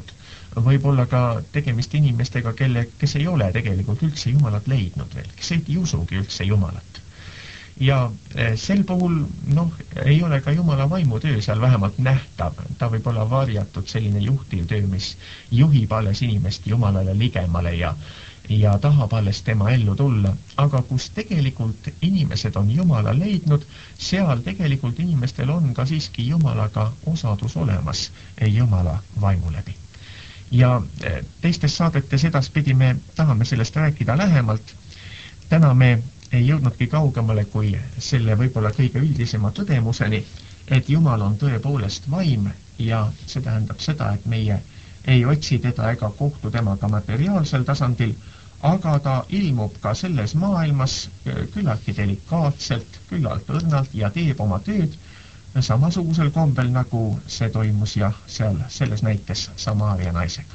võib olla ka tegemist inimestega, kelle, kes ei ole tegelikult üldse Jumalat leidnud veel, kes ei usugi üldse Jumalat. Ja sel puhul, noh, ei ole ka Jumala vaimutöö seal vähemalt nähtav. Ta võib olla varjatud selline juhtiv töö, mis juhib alles inimest Jumalale ligemale ja ja tahab alles tema ellu tulla, aga kus tegelikult inimesed on Jumala leidnud, seal tegelikult inimestel on ka siiski Jumalaga osadus olemas Jumala vaimu läbi. Ja teistes saadetes edaspidi me tahame sellest rääkida lähemalt. Täna me ei jõudnudki kaugemale kui selle võib-olla kõige üldisema tõdemuseni, et Jumal on tõepoolest vaim ja see tähendab seda, et meie ei otsi teda ega kohtu temaga materiaalsel tasandil, aga ta ilmub ka selles maailmas küllaltki delikaatselt, küllalt õrnalt ja teeb oma tööd samasugusel kombel, nagu see toimus ja seal selles näites Samaaria naisega.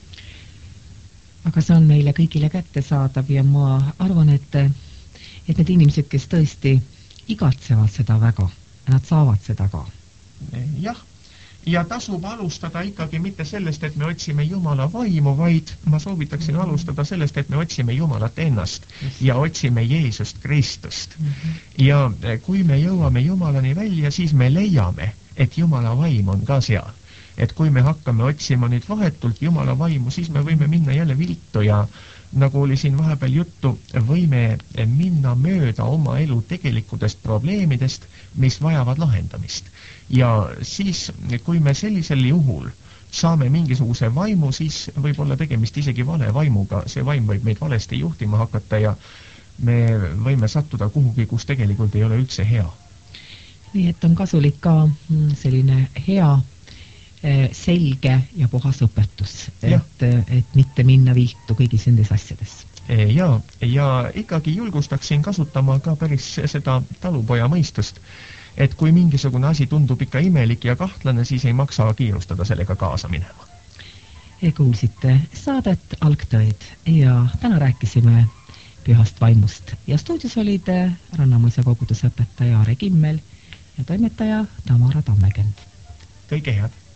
Aga see on meile kõigile kättesaadav ja ma arvan, et, et need inimesed, kes tõesti igatsevad seda väga, nad saavad seda ka. Jah. Ja tasub alustada ikkagi mitte sellest, et me otsime Jumala vaimu, vaid ma soovitaksin alustada sellest, et me otsime Jumalat ennast ja otsime Jeesust Kristust. Ja kui me jõuame Jumalani välja, siis me leiame, et Jumala vaim on ka seal. Et kui me hakkame otsima nüüd vahetult Jumala vaimu, siis me võime minna jälle viltu ja nagu oli siin vahepeal juttu, võime minna mööda oma elu tegelikudest probleemidest, mis vajavad lahendamist. Ja siis, kui me sellisel juhul saame mingisuguse vaimu, siis võib olla tegemist isegi vale vaimuga. See vaim võib meid valesti juhtima hakata ja me võime sattuda kuhugi, kus tegelikult ei ole üldse hea. Nii et on kasulik ka selline hea, selge ja puhas õpetus, et, et mitte minna viltu kõigis nendes asjades. Ja, ja ikkagi julgustaksin kasutama ka päris seda talupoja mõistust, et kui mingisugune asi tundub ikka imelik ja kahtlane, siis ei maksa kiirustada sellega kaasa minema. Kuulsite saadet Algtõed ja täna rääkisime pühast vaimust ja stuudios olid Rannamõisa koguduse õpetaja Aare Kimmel ja toimetaja Tamara Tammekend. Kõige head!